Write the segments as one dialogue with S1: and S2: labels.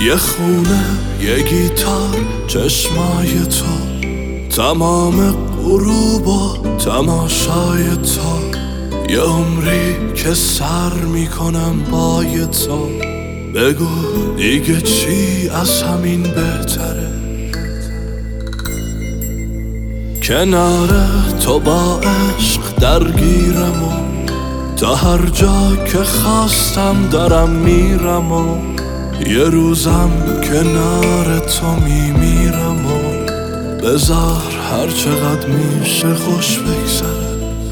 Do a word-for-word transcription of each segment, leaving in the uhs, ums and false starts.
S1: یه خونه، یه گیتار، چشمای تو، تمام غروب و تماشای تو، یه عمری که سر میکنم با یه تو. بگو دیگه چی از همین بهتره؟ کنار تو با عشق درگیرم و تا هر جا که خواستم دارم میرم و یه روزم کنار تو میمیرم و بذار هر چقدر میشه خوش بگذره.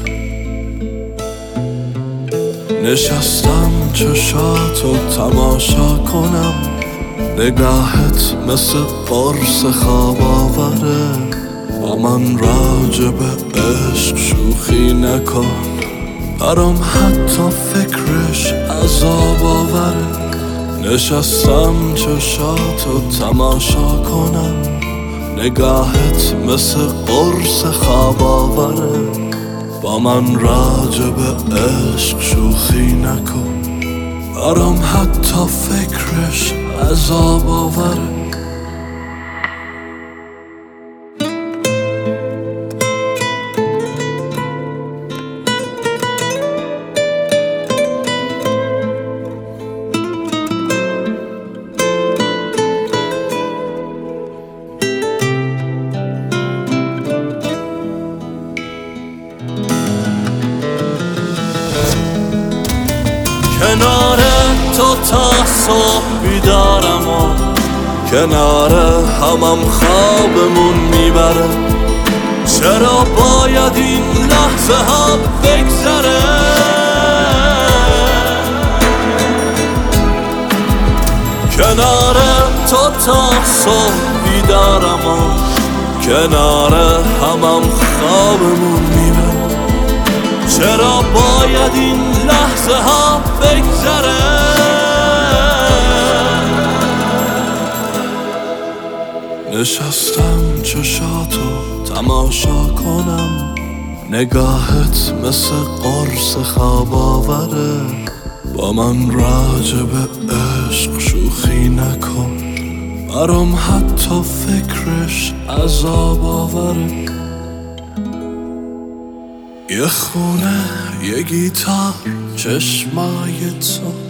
S1: نشستم چشاتو تماشا کنم، نگاهت مثل قرص خواب آوره. با من راجع به عشق شوخی نکن، برام حتی فکرش عذاب آوره. نشستم چشاتو تماشا کنم، نگاهت مثل قرص خواب آوره. با من راجع به عشق شوخی نکن، برام حتی فکرش عذاب آوره. کنار تو تا صبح بیدارم و کنار همم خوابمون میبره. چرا باید این لحظه ها بگذره؟ کنار تو تا صبح بیدارم و کنار همم خوابمون میبره. چرا باید این لحظه ها بگذره؟ نشستم چشاتو تماشا کنم، نگاهت مثل قرص خواب آوره. با من راجع به عشق شوخی نکن، برام حتی فکرش عذاب آوره. یه خونه، یه گیتار، چشمای تو،